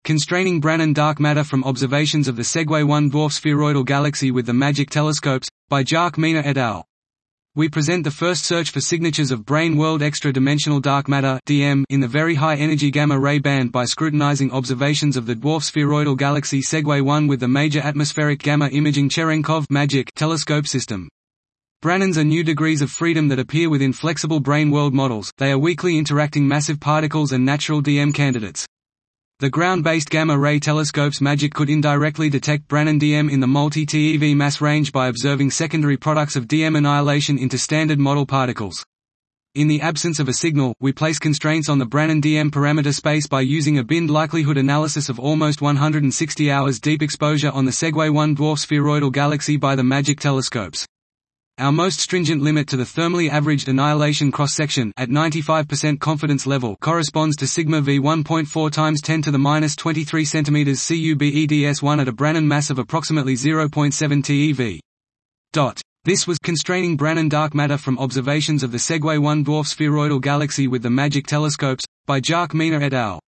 Constraining Brannan Dark Matter from Observations of the Segway 1 Dwarf Spheroidal Galaxy with the MAGIC Telescopes, by Jacques Mina et al. We present the first search for signatures of brane-world extra-dimensional dark matter (DM) in the very high-energy gamma-ray band by scrutinizing observations of the dwarf spheroidal galaxy Segway 1 with the Major Atmospheric Gamma Imaging Cherenkov (MAGIC) telescope system. Brannans are new degrees of freedom that appear within flexible brane-world models. They are weakly interacting massive particles and natural DM candidates. The ground-based gamma-ray telescopes MAGIC could indirectly detect Brannan DM in the multi-TeV mass range by observing secondary products of DM annihilation into standard model particles. In the absence of a signal, we place constraints on the Brannan DM parameter space by using a binned likelihood analysis of almost 160 hours deep exposure on the Segway 1 dwarf spheroidal galaxy by the MAGIC telescopes. Our most stringent limit to the thermally averaged annihilation cross-section at 95% confidence level corresponds to sigma v 1.4 times 10 to the minus 23 cm CuBEDS1 at a Brannan mass of approximately 0.7 TeV. This was Constraining Brannan Dark Matter from Observations of the Segway 1 Dwarf Spheroidal Galaxy with the MAGIC Telescopes, by Jacques Mina et al.